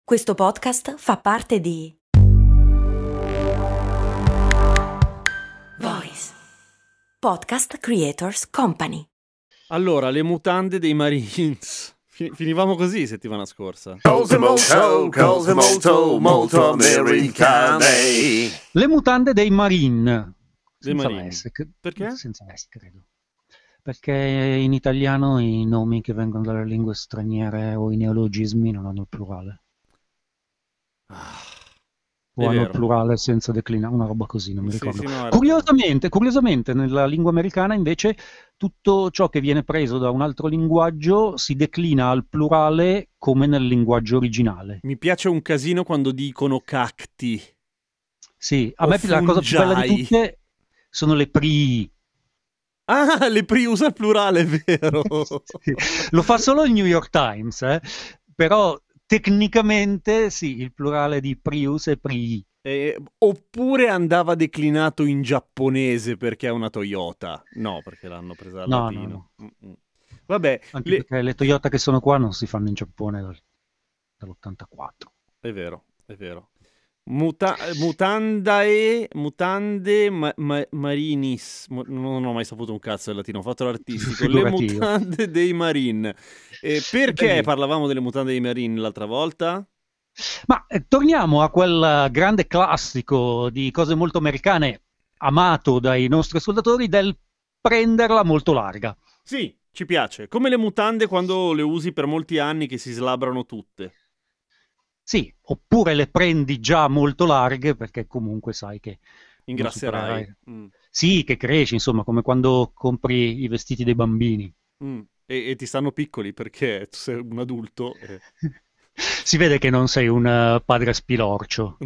Questo podcast fa parte di Voice Podcast Creators Company. Allora, le mutande dei Marines. Finivamo così settimana scorsa. Cose molto americane. Le mutande dei Marine. Dei Senza Marine. S, Perché? Senza S, credo. Perché in italiano i nomi che vengono dalle lingue straniere o i neologismi non hanno il plurale. O È hanno il vero. plurale senza declinare, una roba così, non mi Sì, ricordo. sì, no, hai Curiosamente, nella lingua americana invece tutto ciò che viene preso da un altro linguaggio si declina al plurale come nel linguaggio originale. Mi piace un casino quando dicono cacti. Sì, a O me la cosa più bella di fungi. tutte sono le prii. Ah, le usa il plurale, è vero. Sì, lo fa solo il New York Times, però tecnicamente sì, il plurale di Prius è Prii. Oppure andava declinato in giapponese perché è una Toyota. No, perché l'hanno presa dal No, latino. Mm-mm. Vabbè, Anche perché le Toyota che sono qua non si fanno in Giappone dall'84. è vero, è vero. Mutande marinis. Non ho mai saputo un cazzo del latino, ho fatto l'artistico. Le Figurati io. mutande dei Marine. Perché Bellissimo. parlavamo delle mutande dei Marine l'altra volta? Ma torniamo a quel grande classico di cose molto americane, amato dai nostri ascoltatori, del prenderla molto larga. Sì, ci piace. Come le mutande quando le usi per molti anni che si slabrano tutte. Sì, oppure le prendi già molto larghe perché comunque sai che non Ingrasserai. supererai. Sì, che cresci, insomma, come quando compri i vestiti dei bambini. E ti stanno piccoli perché tu sei un adulto. Si vede che non sei un padre spilorcio.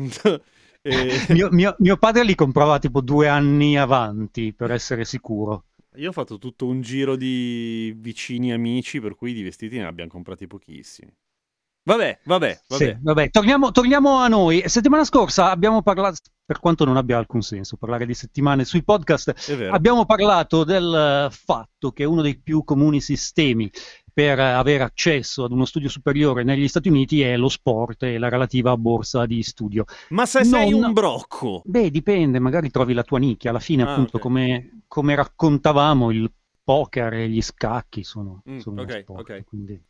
E- Mio padre li comprava tipo 2 anni avanti per essere sicuro. Io ho fatto tutto un giro di vicini amici, per cui di vestiti ne abbiamo comprati pochissimi. Vabbè. Sì, vabbè, torniamo a noi. Settimana scorsa abbiamo parlato, per quanto non abbia alcun senso parlare di settimane sui podcast, È vero. abbiamo parlato del fatto che uno dei più comuni sistemi per avere accesso ad uno studio superiore negli Stati Uniti è lo sport e la relativa borsa di studio. Ma se sei un brocco. Beh, dipende, magari trovi la tua nicchia. Alla fine, appunto, ok. come raccontavamo, il poker e gli scacchi sono uno ok, sport. ok.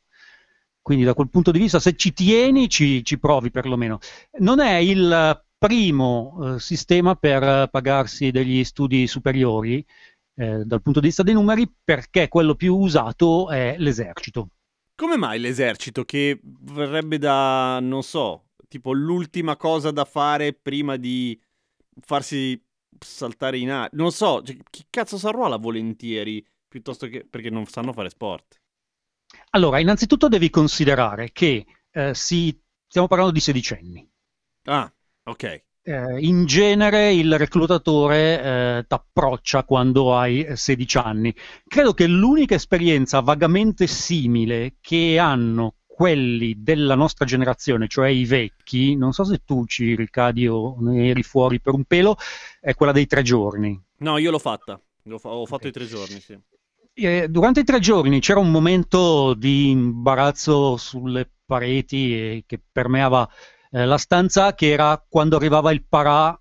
Quindi da quel punto di vista, se ci tieni, ci provi perlomeno. Non è il primo sistema per pagarsi degli studi superiori dal punto di vista dei numeri, perché quello più usato è l'esercito. Come mai l'esercito, che verrebbe da, non so, tipo l'ultima cosa da fare prima di farsi saltare in aria? Non so, cioè, chi cazzo si arruola volentieri piuttosto che perché non sanno fare sport? Allora, innanzitutto devi considerare che stiamo parlando di sedicenni. Ah, ok. In genere il reclutatore t'approccia quando hai 16 anni. Credo che l'unica esperienza vagamente simile che hanno quelli della nostra generazione, cioè i vecchi, non so se tu ci ricadi o ne eri fuori per un pelo, è quella dei 3 giorni. No, io l'ho fatta. Ho fatto Ok. i 3 giorni, sì. Durante i 3 giorni c'era un momento di imbarazzo sulle pareti che permeava la stanza, che era quando arrivava il parà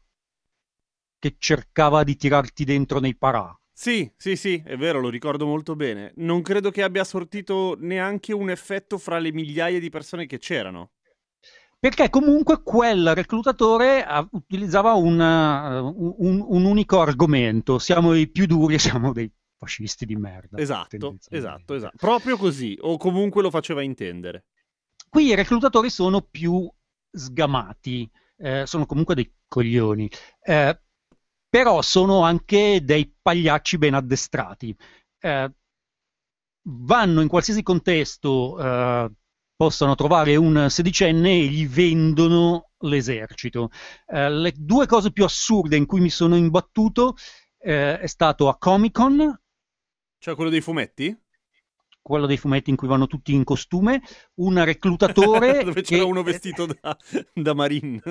che cercava di tirarti dentro nei parà. Sì, è vero, lo ricordo molto bene. Non credo che abbia sortito neanche un effetto fra le migliaia di persone che c'erano. Perché comunque quel reclutatore utilizzava un unico argomento: siamo i più duri e siamo dei fascisti di merda. Esatto. tendenzialmente. Proprio così, o comunque lo faceva intendere. Qui i reclutatori sono più sgamati, sono comunque dei coglioni, però sono anche dei pagliacci ben addestrati. Vanno in qualsiasi contesto, possono trovare un sedicenne e gli vendono l'esercito. Le 2 cose più assurde in cui mi sono imbattuto è stato a Comic-Con, Cioè quello dei fumetti? quello dei fumetti in cui vanno tutti in costume, un reclutatore Dove c'era uno vestito da marine.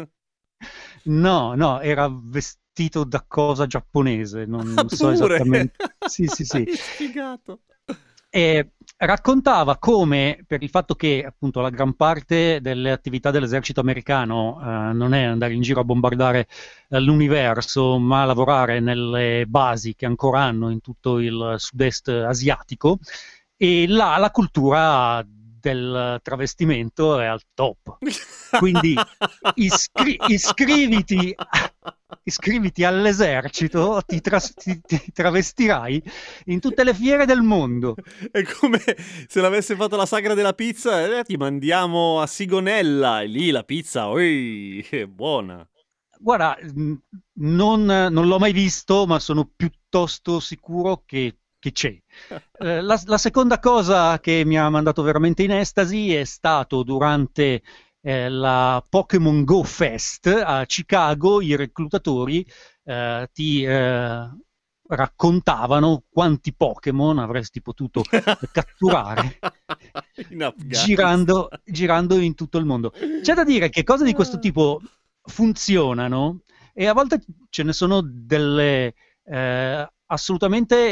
No, era vestito da cosa giapponese, non so Pure? esattamente. Sì. Hai sfigato. E raccontava come, per il fatto che appunto la gran parte delle attività dell'esercito americano non è andare in giro a bombardare l'universo, ma lavorare nelle basi che ancora hanno in tutto il sud-est asiatico, e là la cultura del travestimento è al top. Quindi iscriviti all'esercito, ti travestirai in tutte le fiere del mondo. È come se l'avesse fatto la sagra della pizza, ti mandiamo a Sigonella, e lì la pizza, oi, è buona. Guarda, non l'ho mai visto, ma sono piuttosto sicuro che c'è. La seconda cosa che mi ha mandato veramente in estasi è stato durante la Pokémon Go Fest a Chicago. I reclutatori ti raccontavano quanti Pokémon avresti potuto catturare In Afghanistan. girando in tutto il mondo. C'è da dire che cose di questo tipo funzionano, e a volte ce ne sono delle assolutamente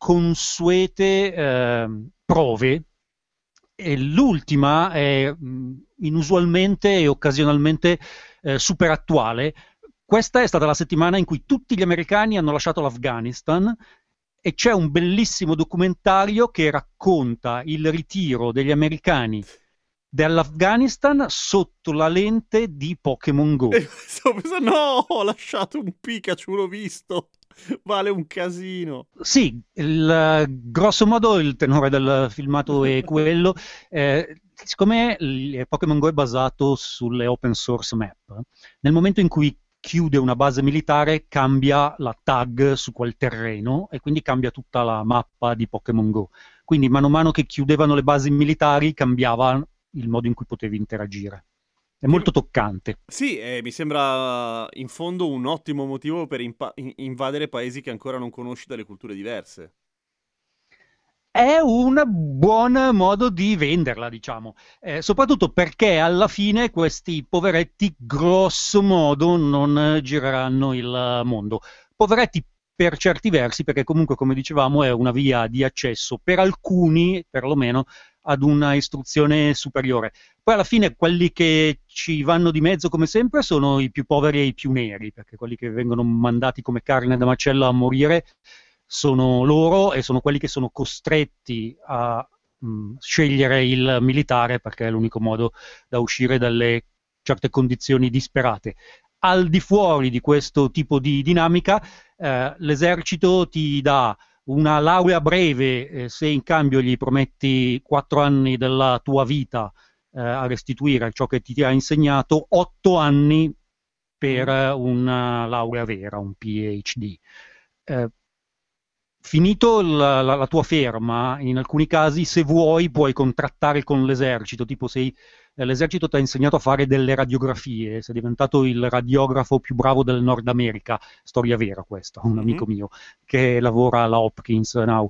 inconsuete prove, e l'ultima è inusualmente e occasionalmente super attuale. Questa è stata la settimana in cui tutti gli americani hanno lasciato l'Afghanistan, e c'è un bellissimo documentario che racconta il ritiro degli americani dall'Afghanistan sotto la lente di Pokémon Go. Stavo pensando, no, ho lasciato un Pikachu, l'ho visto, vale un casino. Sì, grosso modo il tenore del filmato è quello. Siccome il Pokémon Go è basato sulle open source map, nel momento in cui chiude una base militare cambia la tag su quel terreno, e quindi cambia tutta la mappa di Pokémon Go. Quindi mano a mano che chiudevano le basi militari cambiava il modo in cui potevi interagire. È molto toccante. Sì, mi sembra in fondo un ottimo motivo per invadere paesi che ancora non conosci dalle culture diverse. È un buon modo di venderla, diciamo, soprattutto perché alla fine questi poveretti grosso modo non gireranno il mondo. Poveretti per certi versi, perché comunque, come dicevamo, è una via di accesso per alcuni, perlomeno, ad una istruzione superiore. Poi alla fine quelli che ci vanno di mezzo, come sempre, sono i più poveri e i più neri, perché quelli che vengono mandati come carne da macello a morire sono loro, e sono quelli che sono costretti a scegliere il militare, perché è l'unico modo da uscire dalle certe condizioni disperate. Al di fuori di questo tipo di dinamica, l'esercito ti dà una laurea breve se in cambio gli prometti 4 anni della tua vita a restituire ciò che ti ha insegnato, 8 anni per una laurea vera, un PhD. Finito la tua ferma, in alcuni casi, se vuoi, puoi contrattare con l'esercito, tipo se l'esercito ti ha insegnato a fare delle radiografie, sei diventato il radiografo più bravo del Nord America, storia vera questa, un amico mio che lavora alla Hopkins Now.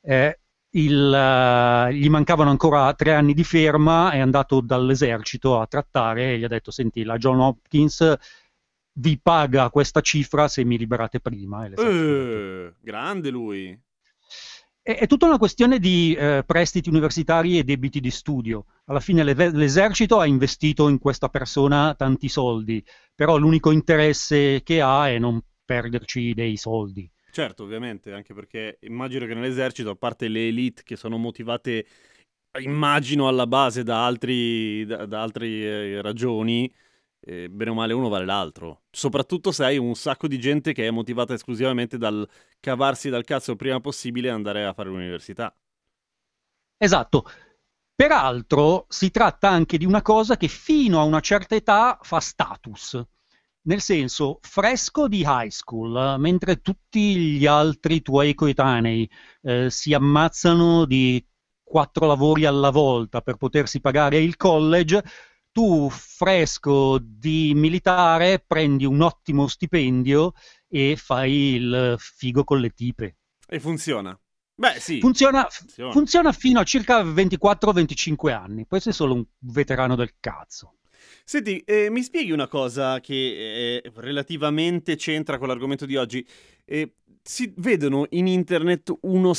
Gli mancavano ancora 3 anni di ferma, è andato dall'esercito a trattare e gli ha detto: senti, la John Hopkins vi paga questa cifra se mi liberate prima. Grande lui. È tutta una questione di prestiti universitari e debiti di studio. Alla fine l'esercito ha investito in questa persona tanti soldi, però l'unico interesse che ha è non perderci dei soldi. Certo, ovviamente, anche perché immagino che nell'esercito, a parte le elite che sono motivate, immagino alla base da altre ragioni, bene o male uno vale l'altro. Soprattutto se hai un sacco di gente che è motivata esclusivamente dal cavarsi dal cazzo il prima possibile e andare a fare l'università. Esatto. Peraltro si tratta anche di una cosa che fino a una certa età fa status. Nel senso, fresco di high school, mentre tutti gli altri tuoi coetanei si ammazzano di 4 lavori alla volta per potersi pagare il college, tu, fresco di militare, prendi un ottimo stipendio e fai il figo con le tipe. E funziona. Beh, sì. Funziona fino a circa 24-25 anni, poi sei solo un veterano del cazzo. Senti, mi spieghi una cosa che relativamente c'entra con l'argomento di oggi? Si vedono in internet uno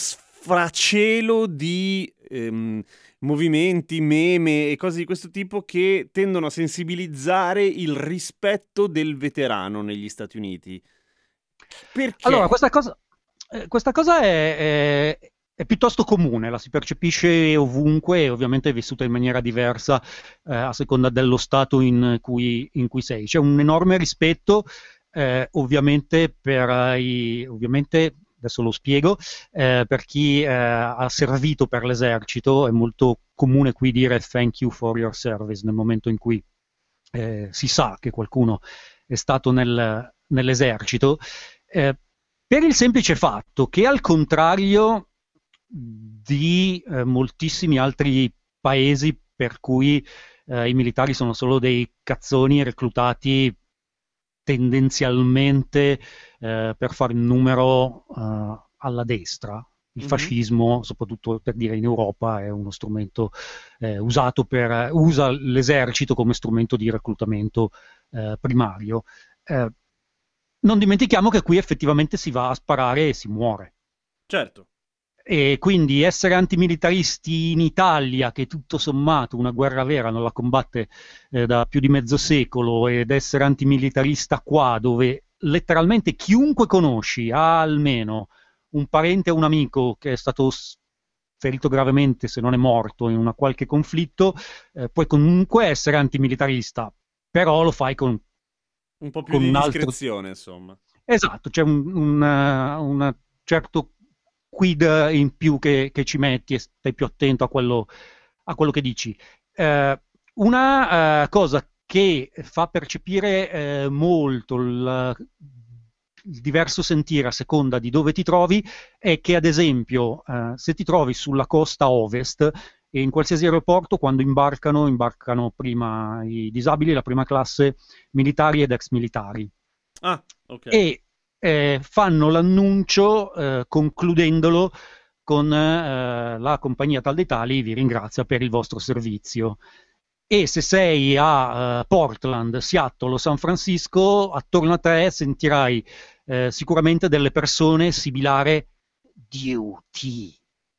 sfracello di movimenti, meme e cose di questo tipo che tendono a sensibilizzare il rispetto del veterano negli Stati Uniti. Perché? Allora, questa cosa è piuttosto comune, la si percepisce ovunque e ovviamente è vissuta in maniera diversa a seconda dello stato in cui sei. C'è un enorme rispetto, ovviamente, ovviamente, adesso lo spiego, per chi ha servito per l'esercito. È molto comune qui dire thank you for your service nel momento in cui si sa che qualcuno è stato nell'esercito. Per il semplice fatto che, al contrario di moltissimi altri paesi per cui i militari sono solo dei cazzoni reclutati tendenzialmente per fare un numero alla destra, il fascismo, soprattutto per dire in Europa, è uno strumento usa l'esercito come strumento di reclutamento primario. Non dimentichiamo che qui effettivamente si va a sparare e si muore. Certo. E quindi essere antimilitaristi in Italia, che tutto sommato una guerra vera non la combatte da più di mezzo secolo, ed essere antimilitarista qua, dove letteralmente chiunque conosci ha almeno un parente o un amico che è stato ferito gravemente, se non è morto, in una qualche conflitto, puoi comunque essere antimilitarista, però lo fai con un po' più di discrezione, insomma. Esatto, c'è un certo quid in più che ci metti e stai più attento a quello che dici. Una cosa che fa percepire molto il diverso sentire a seconda di dove ti trovi è che, ad esempio, se ti trovi sulla costa ovest, e in qualsiasi aeroporto, quando imbarcano prima i disabili, la prima classe, militari ed ex militari. Ah, ok. E fanno l'annuncio concludendolo con la compagnia tal dei tali vi ringrazia per il vostro servizio. E se sei a Portland, Seattle o San Francisco, attorno a te sentirai sicuramente delle persone sibilare duty.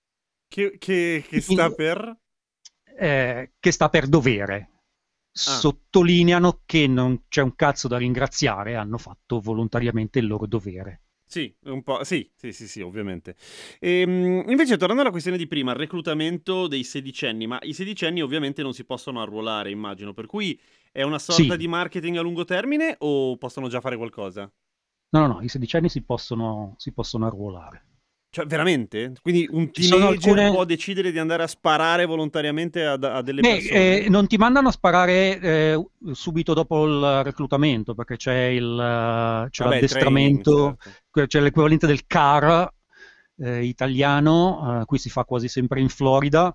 Che sta per? Che sta per dovere. Sottolineano che non c'è un cazzo da ringraziare, hanno fatto volontariamente il loro dovere. Sì, un po', sì, ovviamente. Invece, tornando alla questione di prima, il reclutamento dei sedicenni, ma i sedicenni ovviamente non si possono arruolare, immagino, per cui è una sorta di marketing a lungo termine o possono già fare qualcosa? No, i sedicenni si possono arruolare. Cioè, veramente? Quindi un teenager può decidere di andare a sparare volontariamente a delle persone? Non ti mandano a sparare subito dopo il reclutamento, perché c'è l'addestramento, training, certo. C'è l'equivalente del CAR italiano, qui si fa quasi sempre in Florida,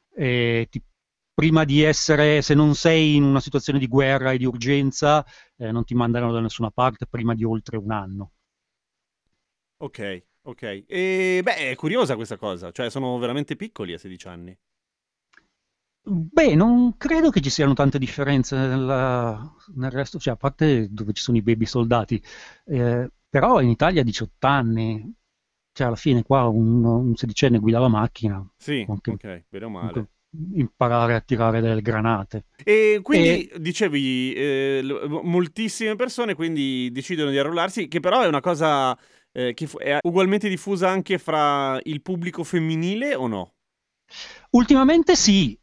prima di essere, se non sei in una situazione di guerra e di urgenza, non ti mandano da nessuna parte prima di oltre un anno. Ok. E è curiosa questa cosa, cioè sono veramente piccoli a 16 anni. Beh, non credo che ci siano tante differenze nel resto, cioè a parte dove ci sono i baby soldati, però in Italia a 18 anni, cioè alla fine qua un sedicenne guida la macchina. Sì, ok, bene o male. Imparare a tirare delle granate. E quindi, dicevi, moltissime persone quindi decidono di arruolarsi, che però è una cosa che è ugualmente diffusa anche fra il pubblico femminile o no? Ultimamente sì,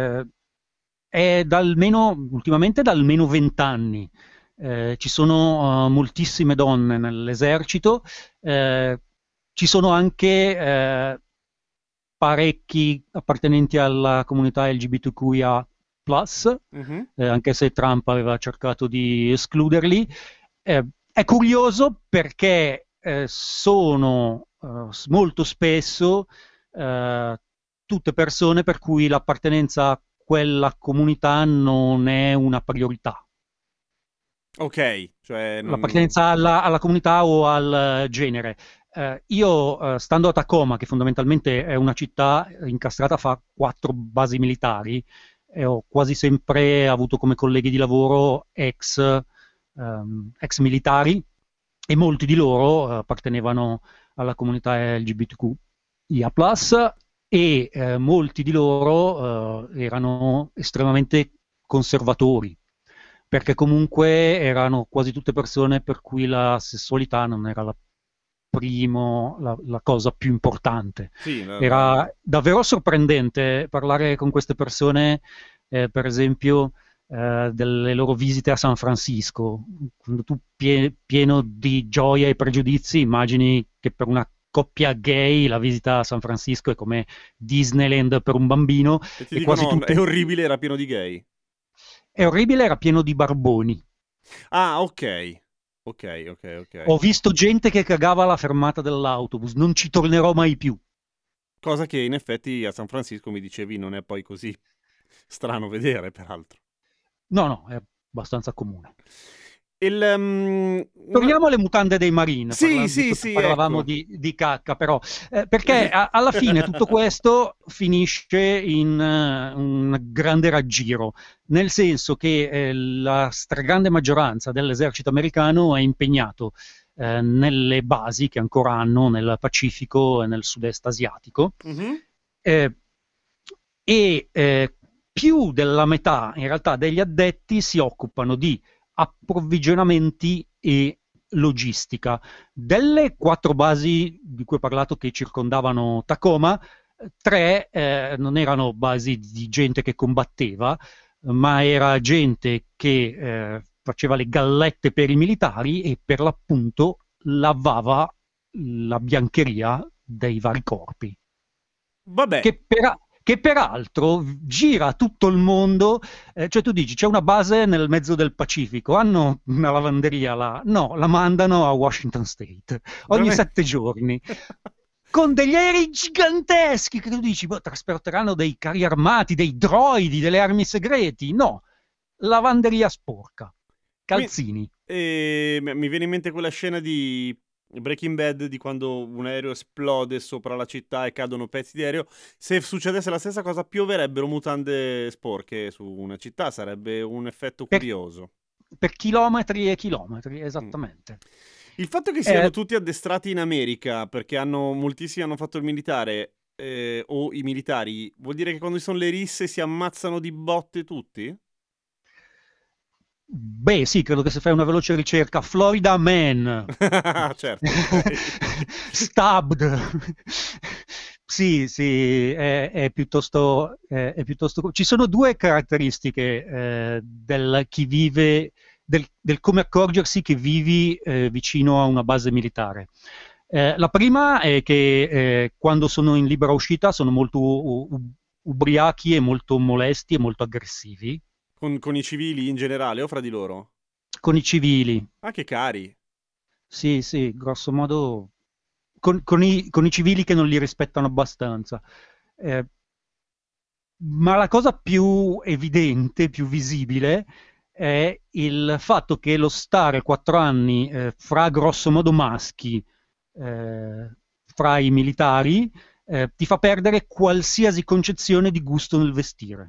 è ultimamente da almeno 20 anni. Ci sono moltissime donne nell'esercito, ci sono anche parecchi appartenenti alla comunità LGBTQIA+, anche se Trump aveva cercato di escluderli. È curioso perché sono molto spesso tutte persone per cui l'appartenenza a quella comunità non è una priorità. Ok, cioè l'appartenenza alla comunità o al genere. Io, stando a Tacoma, che fondamentalmente è una città incastrata fra 4 basi militari, ho quasi sempre avuto come colleghi di lavoro ex militari, e molti di loro appartenevano alla comunità LGBTQ+. IA Plus, e molti di loro erano estremamente conservatori, perché comunque erano quasi tutte persone per cui la sessualità non era la cosa più importante. Sì, Era davvero sorprendente parlare con queste persone, per esempio, delle loro visite a San Francisco. Quando tu pieno di gioia e pregiudizi, immagini che per una coppia gay la visita a San Francisco è come Disneyland per un bambino. e ti E quasi dicono, tutte... è orribile, era pieno di gay. È orribile, era pieno di barboni. Ah, ok. Ok. Ho visto gente che cagava alla fermata dell'autobus, non ci tornerò mai più. Cosa che in effetti a San Francisco mi dicevi non è poi così strano vedere, peraltro. No, è abbastanza comune. Il, Torniamo alle mutande dei Marine, Sì, visto che sì, parlavamo ecco. di cacca, però, perché alla fine tutto questo finisce in un grande raggiro, nel senso che la stragrande maggioranza dell'esercito americano è impegnato nelle basi che ancora hanno nel Pacifico e nel sud-est asiatico, Mhm. e più della metà in realtà degli addetti si occupano di approvvigionamenti e logistica. Delle 4 basi di cui ho parlato che circondavano Tacoma, 3 non erano basi di gente che combatteva, ma era gente che faceva le gallette per i militari e per l'appunto lavava la biancheria dei vari corpi. Vabbè, Che peraltro gira tutto il mondo, cioè tu dici c'è una base nel mezzo del Pacifico, hanno una lavanderia là, no, la mandano a Washington State ogni veramente. 7 giorni con degli aerei giganteschi che tu dici trasporteranno dei carri armati, dei droidi, delle armi segreti, no, lavanderia sporca, Qui- calzini. mi viene in mente quella scena di Breaking Bad di quando un aereo esplode sopra la città e cadono pezzi di aereo. Se succedesse la stessa cosa, pioverebbero mutande sporche su una città, sarebbe un effetto Per, curioso. per chilometri e chilometri, Mm. esattamente. Il fatto che siano tutti addestrati in America, perché moltissimi hanno fatto il militare, o i militari, vuol dire che quando ci sono le risse si ammazzano di botte tutti? Beh, sì, credo che se fai una veloce ricerca, Florida Man, Certo, ok. Stabbed, sì, è piuttosto... Ci sono 2 caratteristiche del chi vive, del come accorgersi che vivi vicino a una base militare. La prima è che quando sono in libera uscita sono molto ubriachi e molto molesti e molto aggressivi Con i civili in generale o fra di loro? con i civili. Anche cari. Sì, grosso modo con i civili che non li rispettano abbastanza. Eh, ma la cosa più evidente, più visibile, è il fatto che lo stare 4 anni fra grosso modo maschi, eh, fra i militari, ti fa perdere qualsiasi concezione di gusto nel vestire.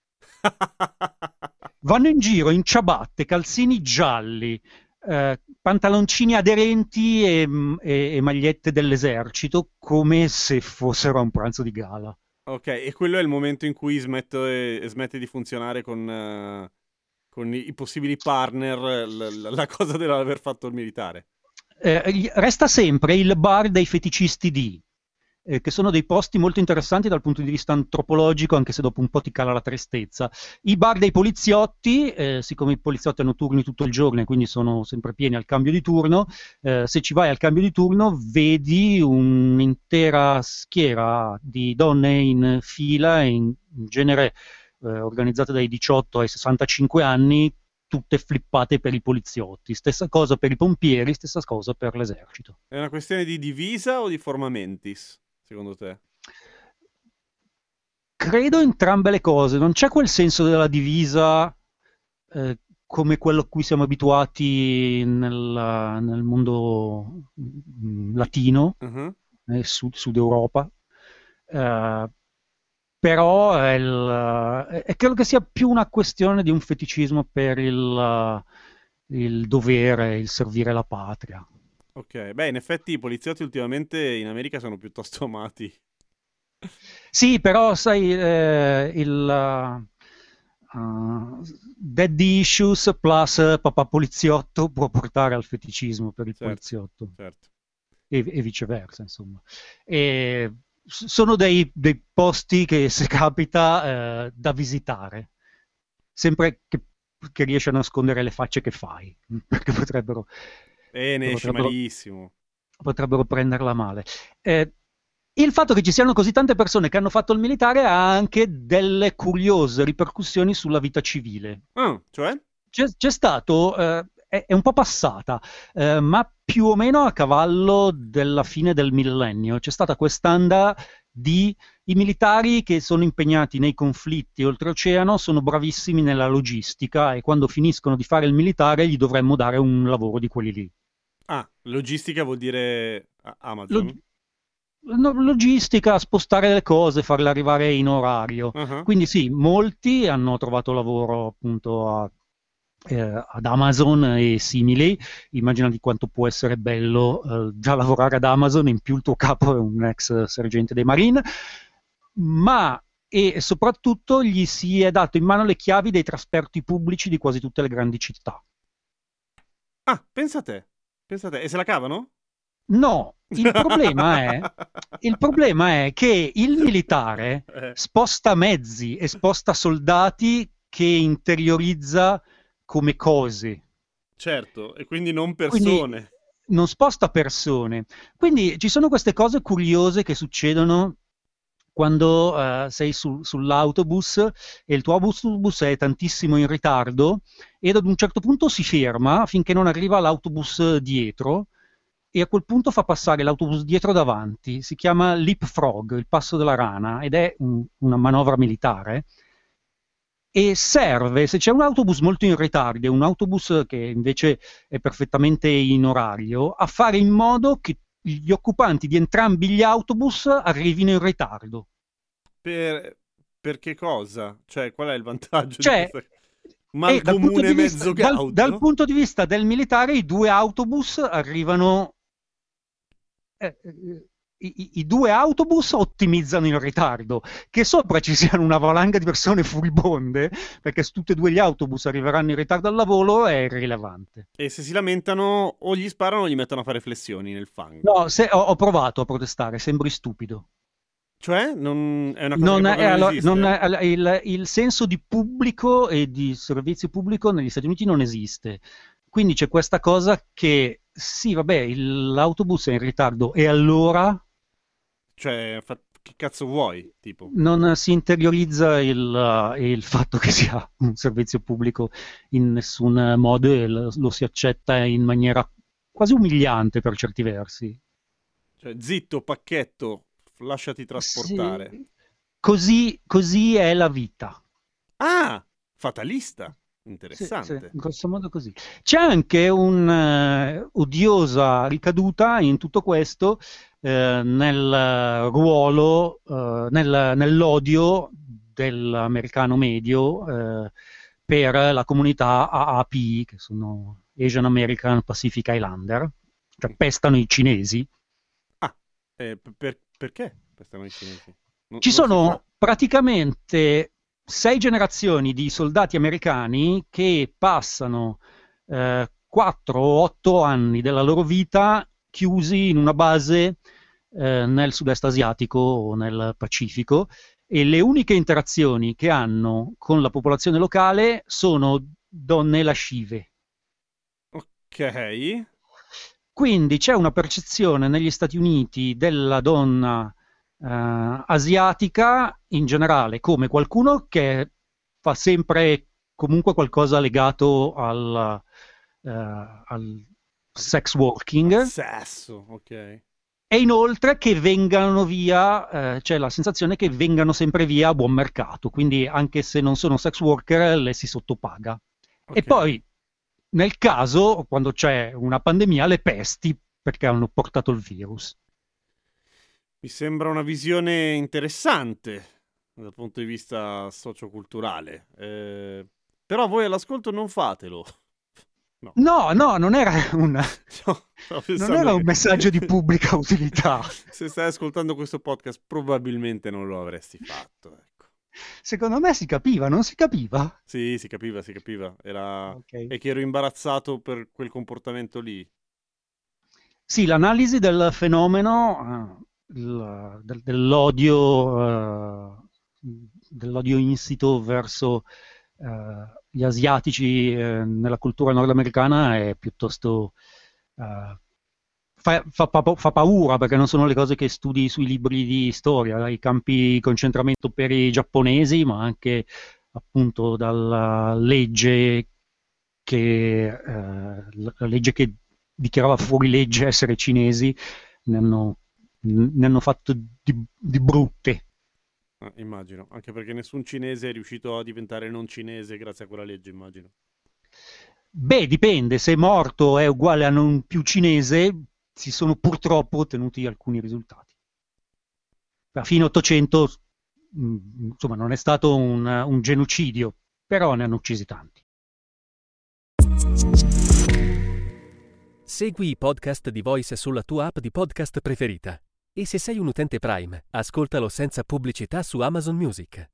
Vanno in giro in ciabatte, calzini gialli, pantaloncini aderenti e magliette dell'esercito, come se fossero a un pranzo di gala. Ok, e quello è il momento in cui smette di funzionare con i possibili partner la cosa dell'aver fatto il militare. Resta sempre il bar dei feticisti di, che sono dei posti molto interessanti dal punto di vista antropologico, anche se dopo un po' ti cala la tristezza. I bar dei poliziotti, siccome i poliziotti hanno turni tutto il giorno e quindi sono sempre pieni al cambio di turno, se ci vai al cambio di turno vedi un'intera schiera di donne in fila, in genere organizzate dai 18 ai 65 anni, tutte flippate per i poliziotti. Stessa cosa per i pompieri, stessa cosa per l'esercito. È una questione di divisa o di forma mentis, secondo te? Credo entrambe le cose, non c'è quel senso della divisa come quello a cui siamo abituati nel mondo latino, Mhm. Sud Europa, però credo che sia più una questione di un feticismo per il dovere, il servire la patria. Ok, beh, in effetti i poliziotti ultimamente in America sono piuttosto amati. Sì, però sai, daddy issues plus papà poliziotto può portare al feticismo per il Certo, poliziotto certo. e viceversa, insomma. E sono dei posti che, se capita, da visitare, sempre che riesci a nascondere le facce che fai, perché Ne esci potrebbero, malissimo. potrebbero prenderla male. Il fatto che ci siano così tante persone che hanno fatto il militare ha anche delle curiose ripercussioni sulla vita civile. Ah, cioè? C'è stato, è un po' passata, ma più o meno a cavallo della fine del millennio, c'è stata quest'anda di i militari che sono impegnati nei conflitti oltreoceano sono bravissimi nella logistica e quando finiscono di fare il militare gli dovremmo dare un lavoro di quelli lì. Ah, logistica vuol dire Lo- Amazon. no, logistica, spostare le cose, farle arrivare in orario. Ah, Quindi sì, molti hanno trovato lavoro appunto ad Amazon e simili. Immaginati quanto può essere bello già lavorare ad Amazon, in più il tuo capo è un ex sergente dei Marine, ma e soprattutto gli si è dato in mano le chiavi dei trasporti pubblici di quasi tutte le grandi città. Ah, pensa a te. Pensa a te. E se la cavano? No, il problema è che il militare Eh, sposta mezzi e sposta soldati che interiorizza come cose. certo, e quindi non Quindi persone. non sposta persone. Quindi ci sono queste cose curiose che succedono quando sei sull'autobus e il tuo autobus è tantissimo in ritardo ed ad un certo punto si ferma finché non arriva l'autobus dietro e a quel punto fa passare l'autobus dietro davanti. Si chiama leapfrog, il passo della rana, ed è una manovra militare. E serve, se c'è un autobus molto in ritardo e un autobus che invece è perfettamente in orario, a fare in modo che gli occupanti di entrambi gli autobus arrivino in ritardo. Per, per che cosa? Cioè, qual è il vantaggio di Cioè, questa... e Malcomune mezzo dal gaudio? punto di vista del militare, i due autobus arrivano. I due autobus ottimizzano il ritardo. Che sopra ci siano una valanga di persone furibonde, perché tutti e due gli autobus arriveranno in ritardo al lavoro, è irrilevante. E se si lamentano o gli sparano o gli mettono a fare flessioni nel fango. No, ho provato a protestare, sembri stupido. Cioè, è una cosa che proprio non esiste? Il senso di pubblico e di servizio pubblico negli Stati Uniti non esiste. Quindi c'è questa cosa che, sì, vabbè, l'autobus è in ritardo e allora Cioè, che cazzo vuoi? Tipo. non si interiorizza il fatto che sia un servizio pubblico in nessun modo e lo si accetta in maniera quasi umiliante per certi versi. Cioè, zitto, pacchetto, lasciati trasportare. Sì, così è la vita. Ah, fatalista. Sì, sì, Interessante. in grosso modo così. C'è anche un'odiosa ricaduta in tutto questo nel ruolo, nell'odio dell'americano medio per la comunità AAPI, che sono Asian American Pacific Islander, cioè pestano i cinesi. Ah, perché questi i cinesi? Ci Non si sa. sono praticamente 6 generazioni di soldati americani che passano 4 o 8 anni della loro vita chiusi in una base nel sud-est asiatico o nel Pacifico e le uniche interazioni che hanno con la popolazione locale sono donne lascive. Ok. Quindi c'è una percezione negli Stati Uniti della donna asiatica in generale come qualcuno che fa sempre comunque qualcosa legato al sex Al working sesso, ok. e inoltre che vengano via, c'è la sensazione che vengano sempre via a buon mercato, quindi anche se non sono sex worker le si sottopaga. E Ok. poi nel caso, quando c'è una pandemia, le pesti perché hanno portato il virus. Mi sembra una visione interessante dal punto di vista socioculturale. Però voi all'ascolto non fatelo. No, non era No, stavo non pensando era un che- messaggio di pubblica utilità. Se stai ascoltando questo podcast, probabilmente non lo avresti fatto. Ecco. Secondo me si capiva, non si capiva? Sì, si capiva. Era... Ok. È che ero imbarazzato per quel comportamento lì. Sì, l'analisi del fenomeno dell'odio insito verso gli asiatici nella cultura nordamericana è piuttosto fa paura, perché non sono le cose che studi sui libri di storia, i campi di concentramento per i giapponesi, ma anche appunto dalla legge la legge che dichiarava fuori legge essere cinesi, ne hanno fatto di brutte. Immagino, anche perché nessun cinese è riuscito a diventare non cinese grazie a quella legge, immagino. Beh, dipende, se morto è uguale a non più cinese, si sono purtroppo ottenuti alcuni risultati. A fine 800, insomma, non è stato un genocidio, però ne hanno uccisi tanti. Segui i podcast di Voice sulla tua app di podcast preferita. E se sei un utente Prime, ascoltalo senza pubblicità su Amazon Music.